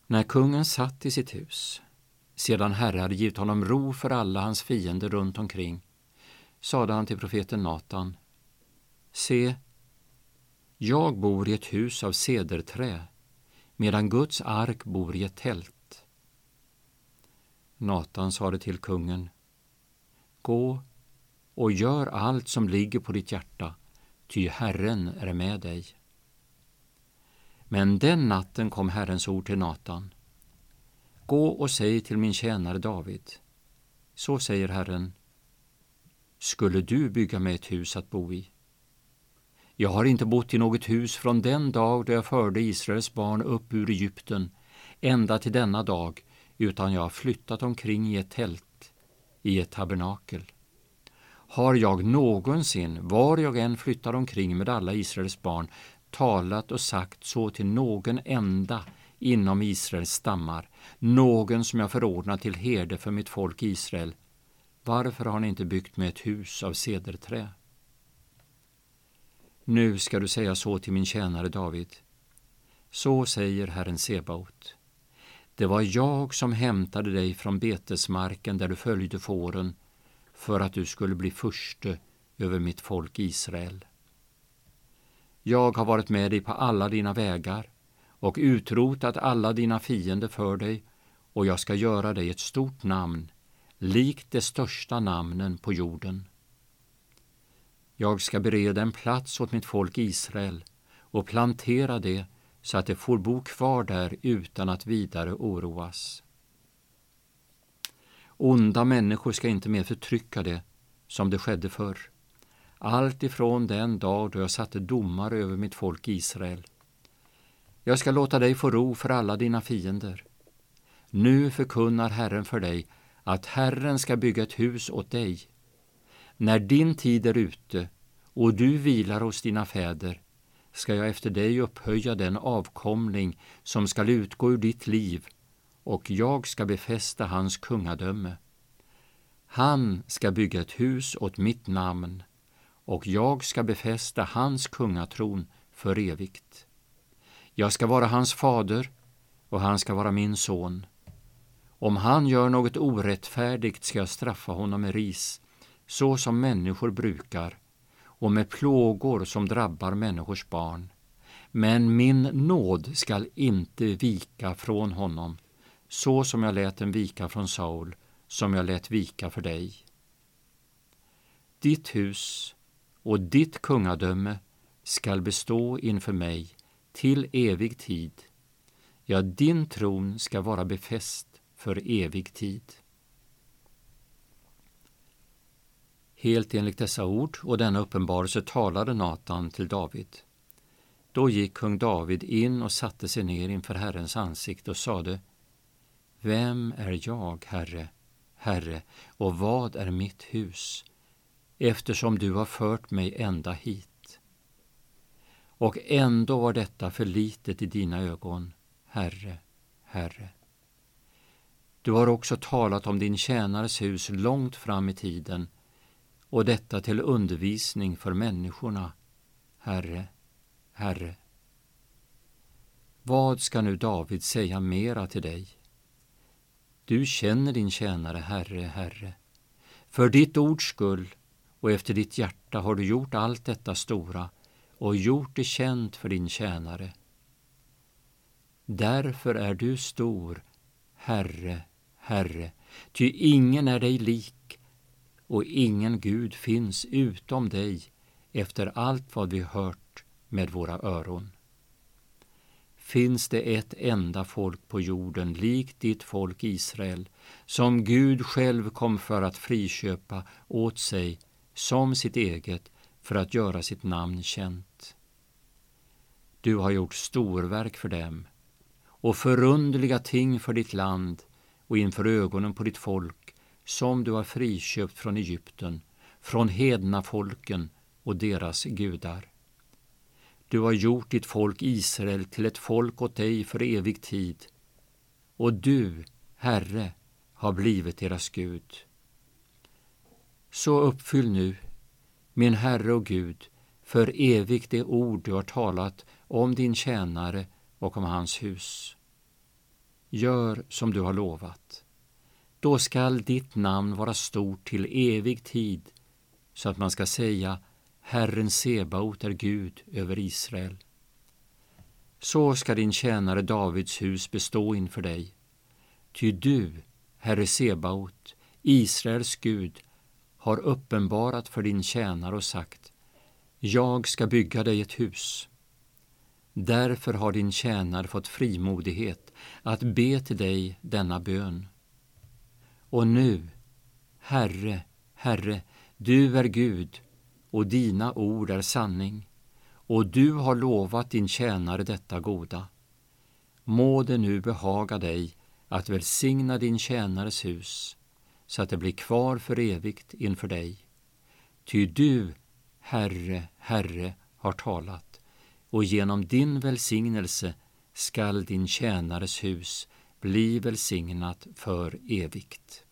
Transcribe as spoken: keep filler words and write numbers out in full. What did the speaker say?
När kungen satt i sitt hus, sedan Herre hade givit honom ro för alla hans fiender runt omkring, sade han till profeten Natan: Se, jag bor i ett hus av cederträ, medan Guds ark bor i ett tält. Natan sade till kungen: Gå och gör allt som ligger på ditt hjärta, ty Herren är med dig. Men den natten kom Herrens ord till Natan: Gå och säg till min tjänare David, så säger Herren, skulle du bygga mig ett hus att bo i? Jag har inte bott i något hus från den dag då jag förde Israels barn upp ur Egypten ända till denna dag, utan jag har flyttat omkring i ett tält, i ett tabernakel. Har jag någonsin, var jag än flyttar omkring med alla Israels barn, talat och sagt så till någon enda inom Israels stammar, någon som jag förordnat till herde för mitt folk Israel: varför har ni inte byggt med ett hus av cederträ? Nu ska du säga så till min tjänare David: så säger Herren Sebaot, det var jag som hämtade dig från betesmarken där du följde fåren, för att du skulle bli furste över mitt folk Israel. Jag har varit med dig på alla dina vägar och utrotat alla dina fiender för dig, och jag ska göra dig ett stort namn, likt de största namnen på jorden. Jag ska bereda en plats åt mitt folk Israel och plantera det så att det får bo kvar där utan att vidare oroas. Onda människor ska inte mer förtrycka det som det skedde förr, allt ifrån den dag då jag satte domar över mitt folk Israel. Jag ska låta dig få ro för alla dina fiender. Nu förkunnar Herren för dig att Herren ska bygga ett hus åt dig. När din tid är ute och du vilar hos dina fäder, ska jag efter dig upphöja den avkomling som skall utgå ur ditt liv, och jag ska befästa hans kungadöme. Han ska bygga ett hus åt mitt namn, och jag ska befästa hans kungatron för evigt. Jag ska vara hans fader, och han ska vara min son. Om han gör något orättfärdigt ska jag straffa honom med ris, så som människor brukar, och med plågor som drabbar människors barn. Men min nåd skall inte vika från honom, så som jag lät den vika från Saul, som jag lät vika för dig. Ditt hus och ditt kungadöme skall bestå inför mig till evig tid. Ja, din tron ska vara befäst för evig tid. Helt enligt dessa ord och denna uppenbarelse talade Natan till David. Då gick kung David in och satte sig ner inför Herrens ansikte och sade: Vem är jag, Herre, Herre, och vad är mitt hus, eftersom du har fört mig ända hit? Och ändå var detta för litet i dina ögon, Herre, Herre. Du har också talat om din tjänares hus långt fram i tiden, och detta till undervisning för människorna, Herre, Herre. Vad ska nu David säga mera till dig? Du känner din tjänare, Herre, Herre. För ditt ords skull och efter ditt hjärta har du gjort allt detta stora och gjort det känt för din tjänare. Därför är du stor, Herre, Herre, ty ingen är dig lik, och ingen Gud finns utom dig efter allt vad vi hört med våra öron. Finns det ett enda folk på jorden likt ditt folk Israel, som Gud själv kom för att friköpa åt sig som sitt eget för att göra sitt namn känt? Du har gjort storverk för dem och förunderliga ting för ditt land och inför ögonen på ditt folk, som du har friköpt från Egypten, från hedna folken och deras gudar. Du har gjort ditt folk Israel till ett folk åt dig för evig tid, och du, Herre, har blivit deras Gud. Så uppfyll nu, min Herre och Gud, för evigt det ord du har talat om din tjänare och om hans hus. gör som du har lovat. Då skall ditt namn vara stort till evig tid, så att man ska säga: Herren Sebaot är Gud över Israel. Så ska din tjänare Davids hus bestå inför dig. Ty du, Herre Sebaot, Israels Gud, har uppenbarat för din tjänare och sagt: Jag ska bygga dig ett hus. Därför har din tjänare fått frimodighet att be till dig denna bön. Och nu, Herre, Herre, du är Gud, och dina ord är sanning, och du har lovat din tjänare detta goda. Må det nu behaga dig att välsigna din tjänares hus, så att det blir kvar för evigt inför dig. Ty du, Herre, Herre, har talat, och genom din välsignelse skall din tjänares hus bli välsignat för evigt.